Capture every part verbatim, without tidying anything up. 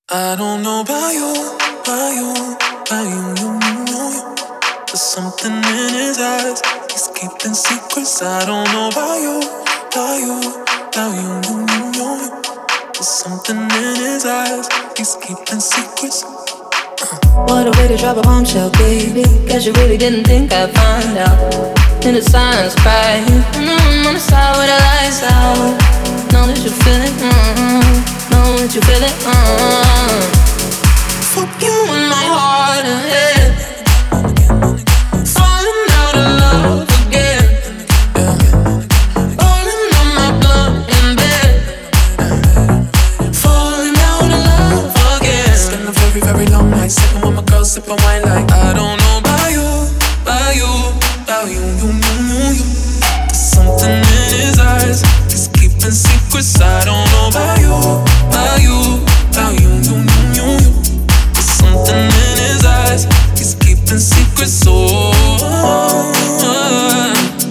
I don't know about you, about you, about you, you, you, you. There's something in his eyes, he's keeping secrets. I don't know about you, about you, about you, you, you, you. There's something in his eyes, he's keeping secrets. What a way to drop a bombshell, baby. Guess you really didn't think I'd find out. In the silence, crying. Mm-hmm, on the side with the lights out. Know that you feel it, mm-hmm. Know that you feel it, mm-hmm. Fuck you in my heart and head. Falling out of love again. Rolling on my blood in bed. Falling out of love again. Spend a very, very long night sipping with my girl, sipping wine like I don't know about you, about you, about you, you, you, you, you. There's something in his eyes, he's keeping secrets. I don't know about you, about you, about you, you, you, you, you. There's something in his eyes, he's keeping secrets. Oh, oh, oh.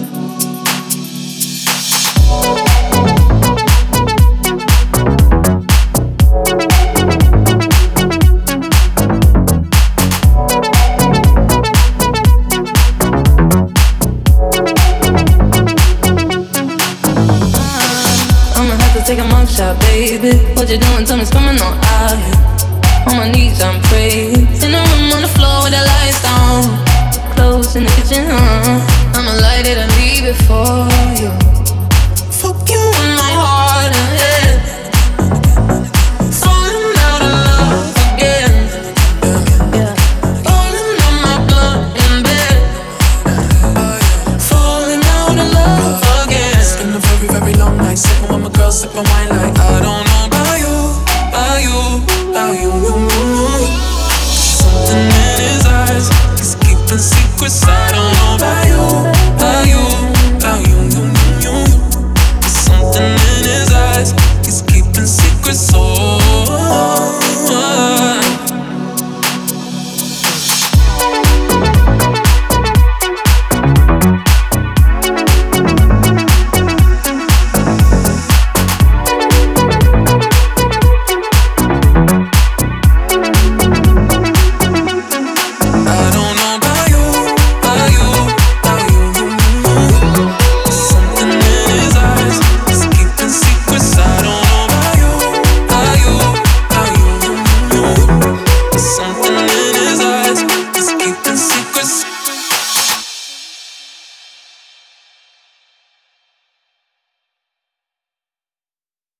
Take a mugshot, baby. What you doing? Tell me, it's coming on out here. On my knees, I'm praying. In the room on the floor with the lights down. Clothes in the kitchen, uh. I'ma light it and leave it for you.